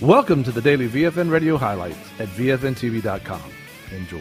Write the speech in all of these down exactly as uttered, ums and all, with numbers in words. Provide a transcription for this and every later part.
Welcome to the Daily V F N Radio Highlights at V F N T V dot com. Enjoy.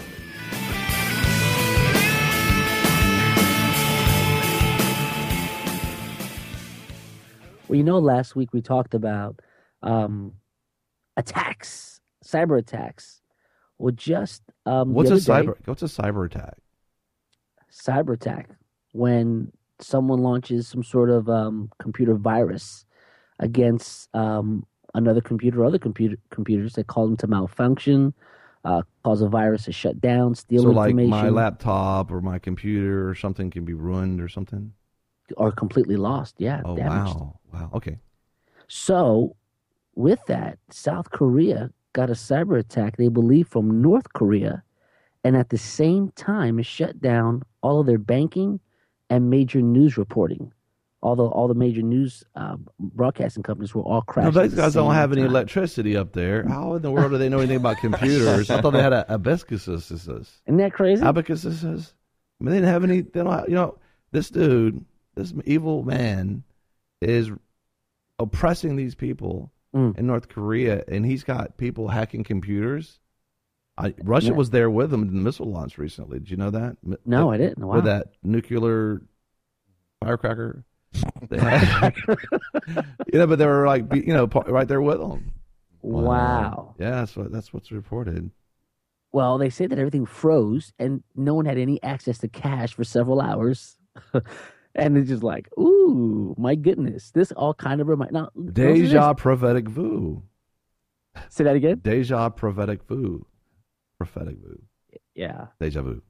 Well, you know, last week we talked about um, attacks, cyber attacks. Well, just um, What's the a other cyber? day, What's a cyber attack? cyber attack when someone launches some sort of um, computer virus against um, another computer or other computer computers. They call them to malfunction, uh, cause a virus to shut down, steal So, like information, my laptop or my computer or something can be ruined or something. or completely lost. Yeah, Oh damaged. wow, wow. Okay. So, with that, South Korea got a cyber attack, they believe, from North Korea, and at the same time, it shut down all of their banking and major news reporting. Although all the major news uh, broadcasting companies were all No, crashed. those at the guys don't same have any time. electricity up there. How in the world do they know anything about computers? I thought they had a abacus. Isn't that crazy? Abacus. I mean, they didn't have any. They don't. Have, you know, this dude, this evil man, is oppressing these people Mm. in North Korea, and he's got people hacking computers. I, Russia Yeah. was there with them in the missile launch recently. Did you know that? No, I didn't. Wow. With that nuclear firecracker. They had, you know, but they were like, you know, right there with them. Wow. Yeah, that's what that's what's reported. Well, they say that everything froze and no one had any access to cash for several hours. And it's just like, ooh, my goodness. This all kind of reminds. Now, Deja prophetic vu. Say that again? Deja prophetic vu. Prophetic vu. Yeah. Deja vu.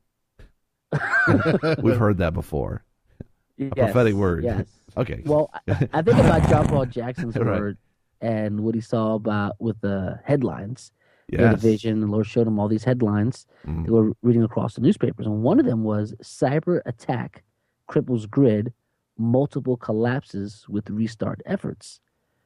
We've heard that before. Yes, A prophetic word. Yes. Okay. Well, I, I think about John Paul Jackson's Right. word and what he saw about with the headlines. He had a Yes. vision. The Lord showed him all these headlines Mm. they were reading across the newspapers. And one of them was cyber attack cripples grid, multiple collapses with restart efforts.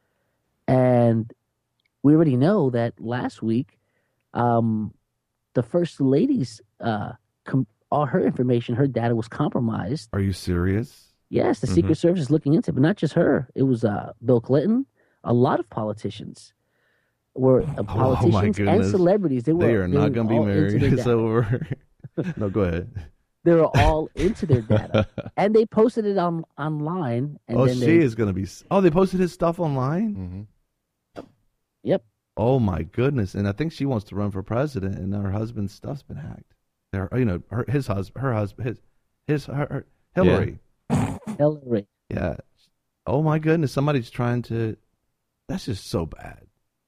And we already know that last week, um, the First Lady's, uh, com- all her information, her data was compromised. Are you serious? Yes, the Secret Service is looking into it, but not just her. It was uh, Bill Clinton, a lot of politicians were uh, politicians and goodness. celebrities. They were They are not were going to be all into married. their It's data. over. No, go ahead. They were all into their data, and they posted it on online. And Oh, then she they, is going to be. Oh, they posted his stuff online? Mm-hmm. Yep. Oh, my goodness. And I think she wants to run for president, and her husband's stuff's been hacked. Their, you know, her, his husband, her husband, his, his, her, her Hillary. Hillary. Yeah. Oh, my goodness. Somebody's trying to. That's just so bad.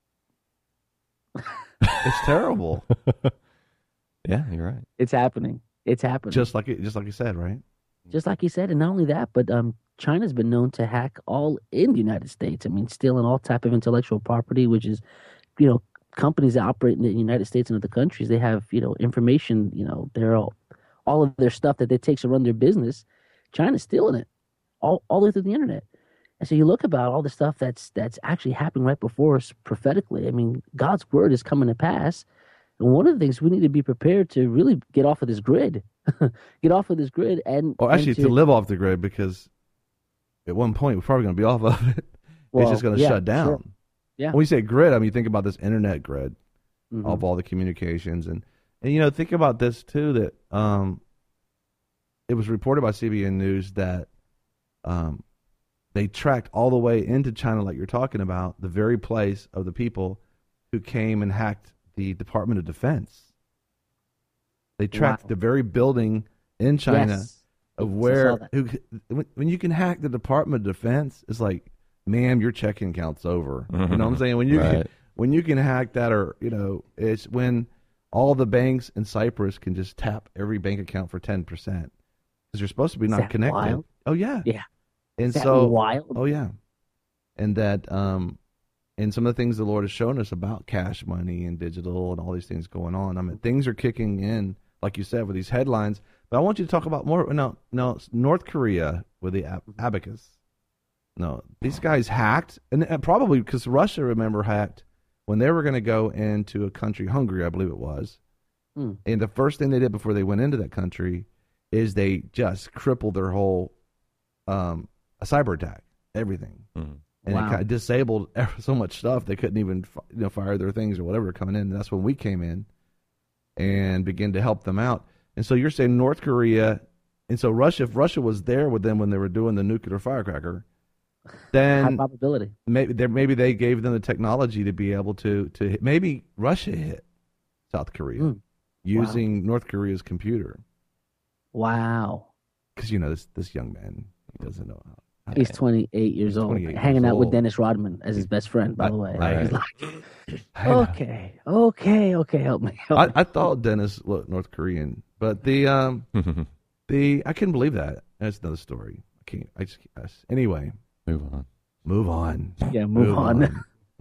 It's terrible. Yeah, you're right. It's happening. It's happening. Just like it, just like you said, right? Just like he said, and not only that, but um, China's been known to hack all in the United States. I mean, stealing all type of intellectual property, which is, you know, companies that operate in the United States and other countries. They have, you know, information. You know, they're all, all of their stuff that they take to run their business. China's stealing it, all all the way through the internet. And so you look about all the stuff that's that's actually happening right before us prophetically. I mean, God's word is coming to pass. And one of the things we need to be prepared to really get off of this grid, get off of this grid, and Or actually, and to, live off the grid, because at one point we're probably going to be off of it. Well, it's just going to yeah, shut down. sure. Yeah. When we say grid, I mean, think about this internet grid Mhm. of all the communications. And, and, you know, think about this, too, that um, it was reported by C B N News that um, they tracked all the way into China, like you're talking about, the very place of the people who came and hacked the Department of Defense. They tracked Wow. the very building in China Yes. of I saw where that. who, when, when you can hack the Department of Defense, it's like, ma'am, your check-in count's over. You know what I'm saying? When you can, Right. when you can hack that, or you know, it's when all the banks in Cyprus can just tap every bank account for ten percent because you're supposed to be Is not that connected. wild? Oh yeah, Yeah. And Is that so, wild? oh yeah, and that um, and some of the things the Lord has shown us about cash money and digital and all these things going on. I mean, things are kicking in, like you said, with these headlines. But I want you to talk about more. No, no, North Korea with the ab- abacus. No, these guys hacked, and, and probably because Russia, remember, hacked when they were going to go into a country, Hungary, I believe it was. Hmm. And the first thing they did before they went into that country is they just crippled their whole um, a cyber attack, everything. Mm. and Wow. it kind of disabled so much stuff they couldn't even you know fire their things or whatever coming in. And that's when we came in and began to help them out. And so you're saying North Korea, and so Russia, if Russia was there with them when they were doing the nuclear firecracker, High then probability. maybe they maybe they gave them the technology to be able to to hit, maybe Russia hit South Korea Mm. using North Korea's computer, Wow. because you know this this young man, he doesn't know how. how He's to- twenty-eight years He's old, twenty-eight hanging years out with old. Dennis Rodman as his best friend, by Right, the way. right. He's like, I know. okay, okay, okay, help me. Help I, me. I thought Dennis looked North Korean, but the um the I couldn't believe that. That's another story. I can't. I just I, anyway. Move on. Move on. Yeah, move, on.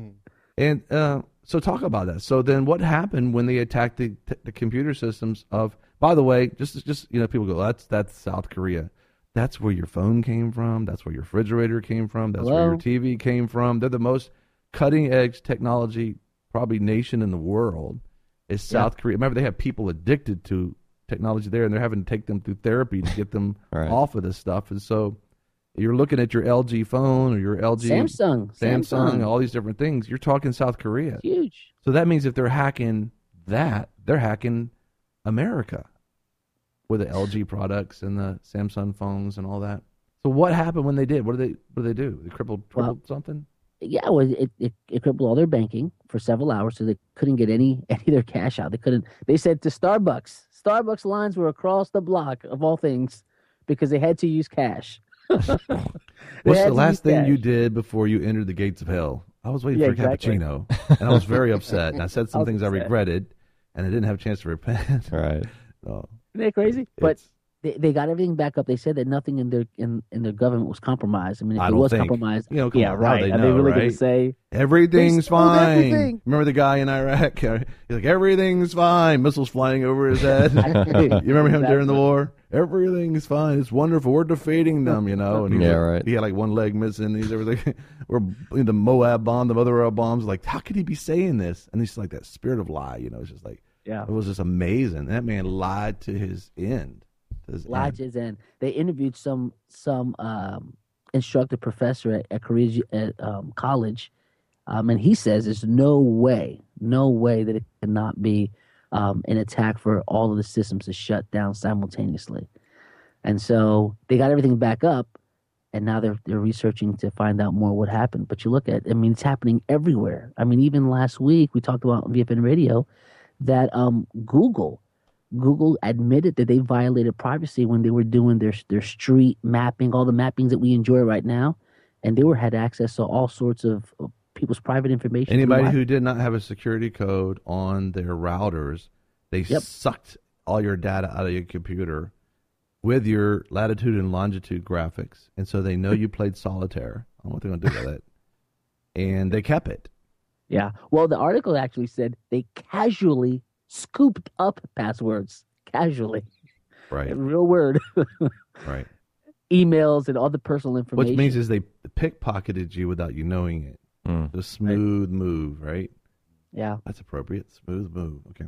And uh, so talk about that. So then, what happened when they attacked the, the computer systems of? By the way, just just you know, people go, that's that's South Korea. That's where your phone came from. That's where your refrigerator came from. That's where Hello? your T V came from. They're the most cutting edge technology probably nation in the world. Is South Korea? Remember, they have people addicted to technology there, and they're having to take them through therapy to get them Right. off of this stuff. And so, you're looking at your L G phone or your L G Samsung, Samsung, all these different things. You're talking South Korea. huge. So that means if they're hacking that, they're hacking America with the L G products and the Samsung phones and all that. So what happened when they did? What did they what did they do? They crippled, Well- crippled something? Yeah, well, it, it it crippled all their banking for several hours, so they couldn't get any any of their cash out. They couldn't. They said to Starbucks, Starbucks lines were across the block of all things because they had to use cash. What's They the had to last use thing you cash. did before you entered the gates of hell? I was waiting Yeah, for a exactly. cappuccino, and I was very upset. And I said some I was things I upset. regretted, and I didn't have a chance to repent. Right. So, Isn't that crazy? But it's- they, they got everything back up. They said that nothing in their in, in their government was compromised. I mean, if I it don't was think. compromised, You know, come yeah, on, how right. they Are know, they really going right? to say Everything's They stole fine. everything. Remember the guy in Iraq? He's like, everything's fine. Missiles flying over his head. You remember him during the war? Everything's fine. It's wonderful. We're defeating them, you know. And he was Yeah, like- right. He had like one leg missing. He's everything. We're the Moab bomb, the mother of bombs. Like, how could he be saying this? And he's like that spirit of lie, you know. It's just like, Yeah. it was just amazing. That man lied to his end. To his end. lodges? And they interviewed some some um, instructor professor at, at Korea's at, um, college, um, and he says there's no way, no way that it cannot be um, an attack for all of the systems to shut down simultaneously. And so they got everything back up, and now they're they're researching to find out more what happened. But you look at, I mean, it's happening everywhere. I mean, even last week we talked about on V F N Radio that um, Google. Google admitted that they violated privacy when they were doing their their street mapping, all the mappings that we enjoy right now, and they were had access to all sorts of of people's private information. through Anybody Wi- who did not have a security code on their routers, they Yep. sucked all your data out of your computer with your latitude and longitude graphics. And so they know you played solitaire. I don't know what they're going to do with it. And they kept it. yeah. Well, the article actually said they casually scooped up passwords, casually, Right, real word, right. emails and all the personal information. Which means is they pickpocketed you without you knowing it. Mm. The smooth move, right? yeah. That's appropriate. Smooth move. Okay.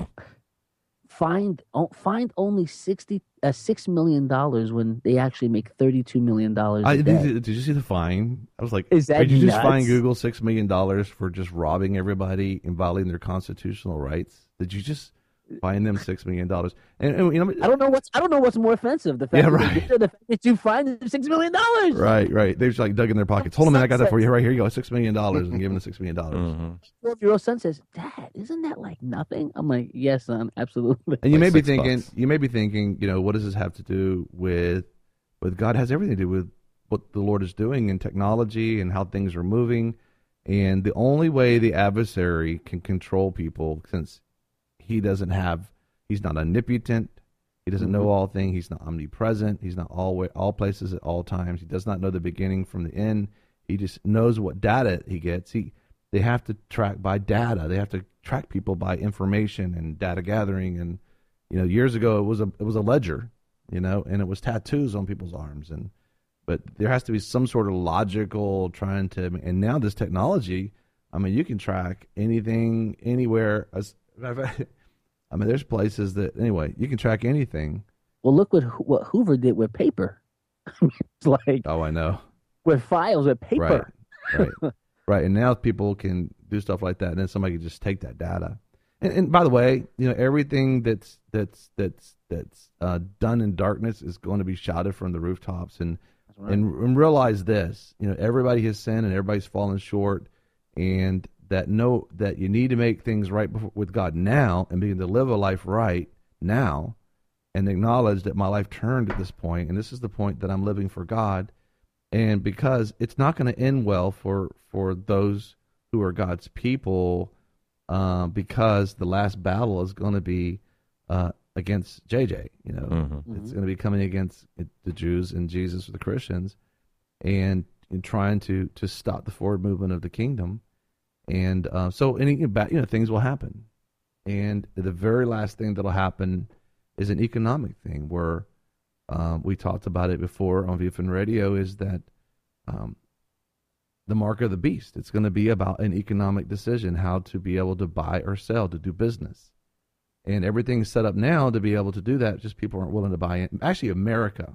Find o- find only sixty uh, six million dollars when they actually make thirty two million dollars. I, a did, day. did did you see the fine? I was like, Is that did you just nuts? fine Google six million dollars for just robbing everybody and violating their constitutional rights? Did you just fine them six million dollars? And, and you know, I don't know what's I don't know what's more offensive, the fact Yeah, that right. they did it or the fact that you find them six million dollars. right, right. They just like dug in their pockets. Hold on a minute, I got that for you. Right here you go, six million dollars, and give them the six million dollars. Mhm. Twelve year old son says, "Dad, isn't that like nothing?" I'm like, "Yes, son, absolutely." And you Like may be six thinking, bucks. you may be thinking, you know, what does this have to do with, with God? It has everything to do with what the Lord is doing in technology and how things are moving. And the only way the adversary can control people, since he doesn't have, he's not omnipotent, he doesn't know all things, he's not omnipresent, he's not all way, all places at all times. He does not know the beginning from the end. He just knows what data he gets. He they have to track by data. They have to track people by information and data gathering. And you know, years ago it was a it was a ledger, you know, and it was tattoos on people's arms. And but there has to be some sort of logical trying to. And now this technology, I mean, you can track anything anywhere. As I mean, there's places that anyway you can track anything. Well, look what what Hoover did with paper. It's like Oh, I know. with files with paper. Right. right, right. And now people can do stuff like that, and then somebody can just take that data. And, and by the way, you know, everything that's that's that's that's uh, done in darkness is going to be shouted from the rooftops. And right. and, and realize this, you know, everybody has sinned and everybody's fallen short, and that know that you need to make things right before, with God now, and begin to live a life right now, and acknowledge that my life turned at this point, and this is the point that I'm living for God, and because it's not going to end well for for those who are God's people. Uh, because the last battle is going to be uh, against J J. You know, mm-hmm. it's going to be coming against the Jews and Jesus or the Christians, and, and trying to, to stop the forward movement of the kingdom. And uh, so, any you know, things will happen. And the very last thing that'll happen is an economic thing, where um, we talked about it before on V F N Radio. Is that um, the mark of the beast? It's going to be about an economic decision, how to be able to buy or sell, to do business. And everything's set up now to be able to do that, just people aren't willing to buy in. Actually, America.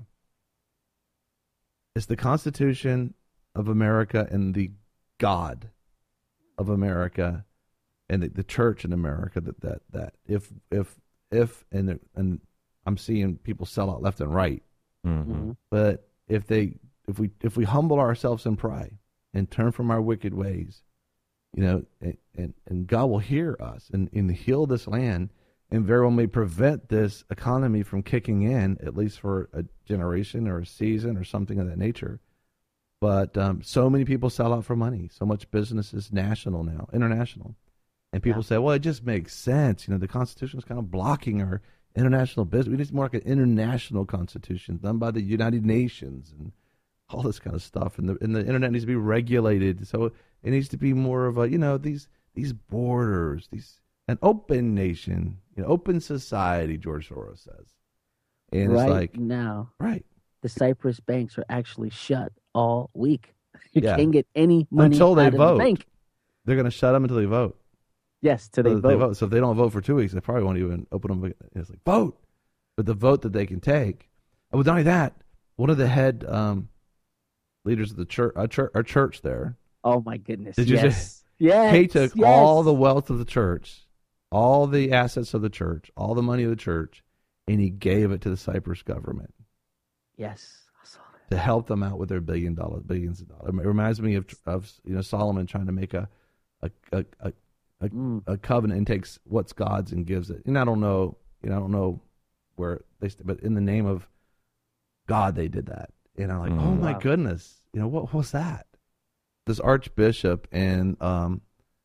It's the Constitution of America and the God of America and the, the church in America that, that, that if, if, if, and, and I'm seeing people sell out left and right. Mm-hmm. But if they, if we, if we humble ourselves and pray, and turn from our wicked ways, you know, and, and, and God will hear us and, and heal this land, and very well may prevent this economy from kicking in, at least for a generation or a season or something of that nature. But um, so many people sell out for money. So much business is national now, international. And people yeah. say, well, it just makes sense. You know, the Constitution is kind of blocking our international business. We need more like an international constitution done by the United Nations and all this kind of stuff, and the and the internet needs to be regulated. So it needs to be more of a, you know, these these borders, these an open nation, you know, open society. George Soros says, and right it's like now, right, the Cyprus banks are actually shut all week. You yeah. can't get any money until they out vote. Of the bank. They're going to shut them until they vote. Yes, till they, so vote. they vote. So if they don't vote for two weeks, they probably won't even open them. It's like vote, but the vote that they can take. And with not only that, one of the head. Um, leaders of the church, our church, our church there. Oh my goodness! Did you yes, just, yes. He took yes. all the wealth of the church, all the assets of the church, all the money of the church, and he gave it to the Cyprus government. Yes, I saw that. To help them out with their billion dollars, billions of dollars. It reminds me of of you know Solomon trying to make a a a a, a, mm. a covenant and takes what's God's and gives it. And I don't know, you know, I don't know where they, but in the name of God, they did that. And I'm like, mm, oh my wow. goodness, you know, what, what was that? This archbishop in um,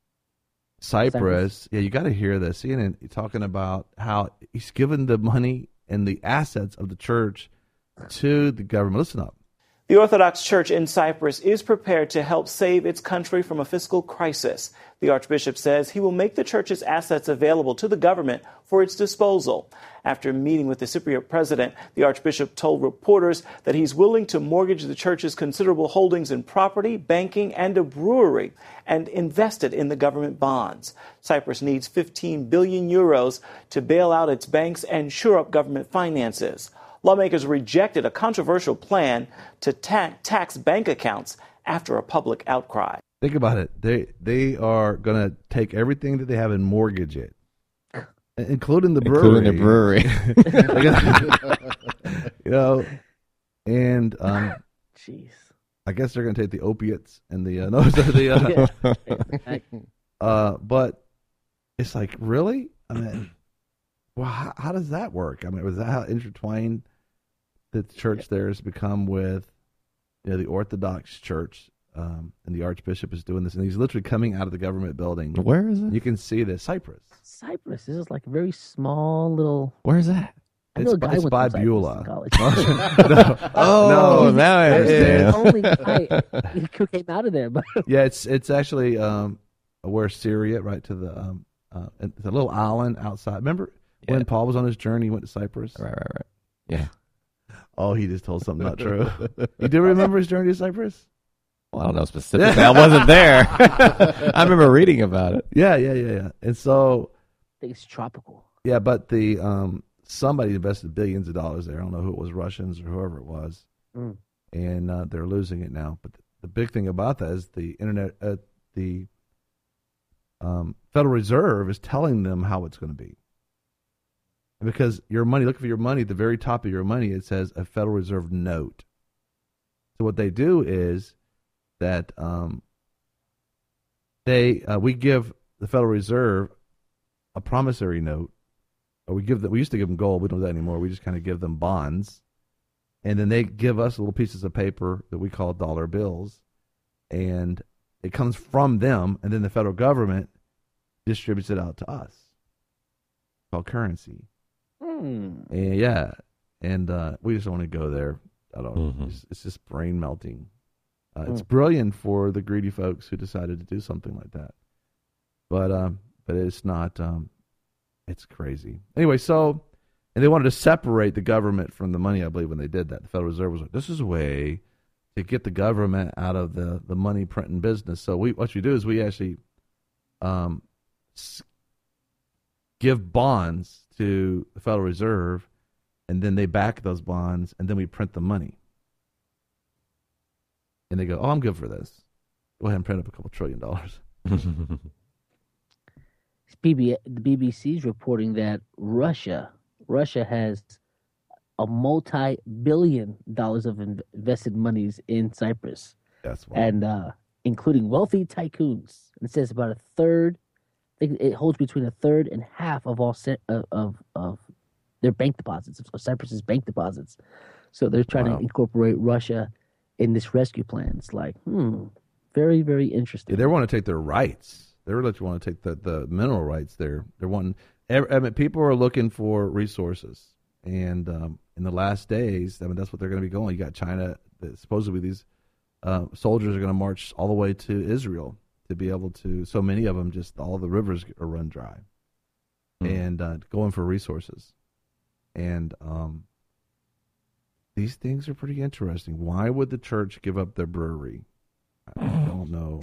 Cyprus, Cyprus, yeah, you got to hear this. C N N talking about how he's given the money and the assets of the church to the government. Listen up. The Orthodox Church in Cyprus is prepared to help save its country from a fiscal crisis. The Archbishop says he will make the church's assets available to the government for its disposal. After meeting with the Cypriot president, the Archbishop told reporters that he's willing to mortgage the church's considerable holdings in property, banking, and a brewery, and invest it in the government bonds. Cyprus needs fifteen billion euros to bail out its banks and shore up government finances. Lawmakers rejected a controversial plan to ta- tax bank accounts after a public outcry. Think about it. They they are going to take everything that they have and mortgage it, including the brewery. Including the brewery. You know, and um, jeez. I guess they're going to take the opiates and the uh, no, the uh, uh, but it's like, really? I mean, well, how, how does that work? I mean, was that how intertwined the church yeah. there has become with, you know, the Orthodox Church, um, and the Archbishop is doing this, and he's literally coming out of the government building. Where is it? You can see this. Cyprus. Cyprus. This is like a very small little. Where is that? I know it's a guy it's went by to Beulah. no. Oh, no, now I understand. The only guy who came out of there, but yeah, it's it's actually um, where Syria, right to the um, uh, it's a little island outside. Remember yeah. when Paul was on his journey, he went to Cyprus. Right, right, right. Yeah. Oh, he just told something not true. You do remember his journey to Cyprus? Well, I don't know specifically. I wasn't there. I remember reading about it. Yeah, yeah, yeah, yeah. And so, I think it's tropical. Yeah, but the um, somebody invested billions of dollars there. I don't know who it was, Russians or whoever it was, mm. and uh, they're losing it now. But the, the big thing about that is the internet, uh, the um, Federal Reserve is telling them how it's going to be. And because your money, look for your money, at the very top of your money, it says a Federal Reserve note. So what they do is that um, they uh, we give the Federal Reserve a promissory note, or we give them, we used to give them gold, we don't do that anymore. We just kind of give them bonds, and then they give us little pieces of paper that we call dollar bills, and it comes from them, and then the federal government distributes it out to us. It's called currency. Hmm. And yeah, and uh, we just don't want to go there. I don't. Mm-hmm. It's, it's just brain melting. Uh, Mm. It's brilliant for the greedy folks who decided to do something like that, but um, but it's not. Um, it's crazy. Anyway, so and they wanted to separate the government from the money. I believe when they did that, the Federal Reserve was like, "This is a way to get the government out of the, the money printing business." So we what we do is we actually um, s- give bonds to the Federal Reserve, and then they back those bonds, and then we print the money. And they go, "Oh, I'm good for this. Go ahead and print up a couple trillion dollars." B B, the B B C is reporting that Russia, Russia has a multi-billion dollars of in- invested monies in Cyprus, That's why. and uh, including wealthy tycoons. It says about a third. I think it holds between a third and half of all se- of, of of their bank deposits, of Cyprus's bank deposits. So they're trying Wow. to incorporate Russia in this rescue plan. It's like, hmm, very, very interesting. Yeah, they want to take their rights. They really want to take the, the mineral rights there. They're wanting. I mean, people are looking for resources, and um, in the last days, I mean, that's what they're going to be going. You got China. That supposedly, these uh, soldiers are going to march all the way to Israel to be able to. So many of them, just all the rivers are run dry, Hmm. and uh, going for resources. And um, these things are pretty interesting. Why would the church give up their brewery? I don't know.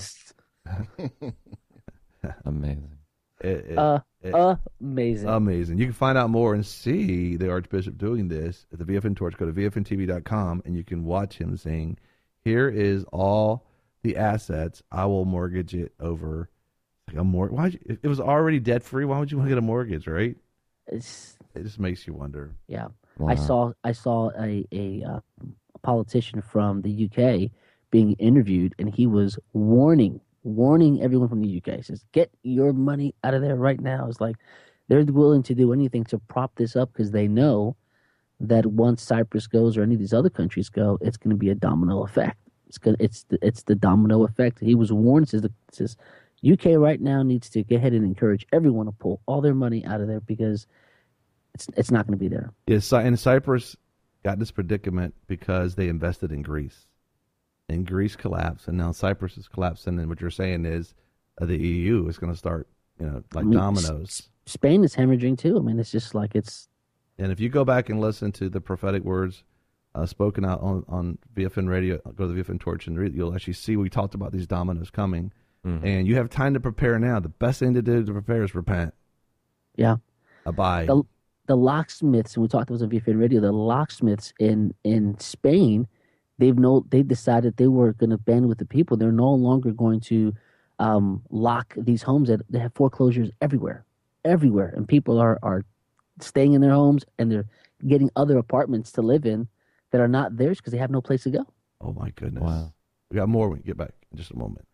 Amazing. It, it, Uh, it- amazing. amazing. You can find out more and see the Archbishop doing this at the V F N Torch. Go to V F N T V dot com and you can watch him saying, "Here is all the assets. I will mortgage it over." Like a mor- Why? If it was already debt free, why would you want to get a mortgage? Right? It's, It just makes you wonder. yeah. Wow. I saw I saw a a, uh, a politician from the U K being interviewed, and he was warning warning everyone from the U K. He says, "Get your money out of there right now." It's like they're willing to do anything to prop this up because they know that once Cyprus goes or any of these other countries go, it's going to be a domino effect. It's going it's the, it's the domino effect. He was warned. Says the says U K right now needs to go ahead and encourage everyone to pull all their money out of there because it's it's not going to be there. Yes, Cy- and Cyprus got this predicament because they invested in Greece, and Greece collapsed, and now Cyprus is collapsing. And what you're saying is uh, the E U is going to start, you know, like I mean, dominoes. S- Spain is hemorrhaging too. I mean, it's just like it's And if you go back and listen to the prophetic words uh, spoken out on, on V F N radio, go to the V F N Torch and read, you'll actually see we talked about these dominoes coming. Mhm. And you have time to prepare now. The best thing to do to prepare is repent. yeah. Abide. The the locksmiths, and we talked about this on V F N Radio. The locksmiths in in Spain, they've no they decided they were going to band with the people. They're no longer going to um, lock these homes. That they have foreclosures everywhere, everywhere, and people are are staying in their homes and they're getting other apartments to live in that are not theirs because they have no place to go. Oh, my goodness. Wow. We got more when we get back in just a moment.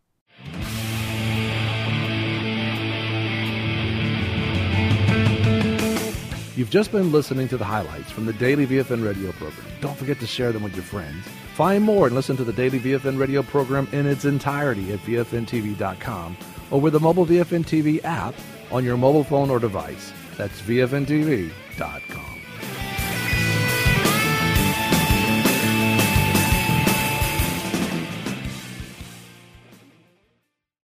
You've just been listening to the highlights from the daily V F N radio program. Don't forget to share them with your friends. Find more and listen to the daily V F N radio program in its entirety at V F N T V dot com or with the mobile V F N T V app on your mobile phone or device. That's V F N T V dot com.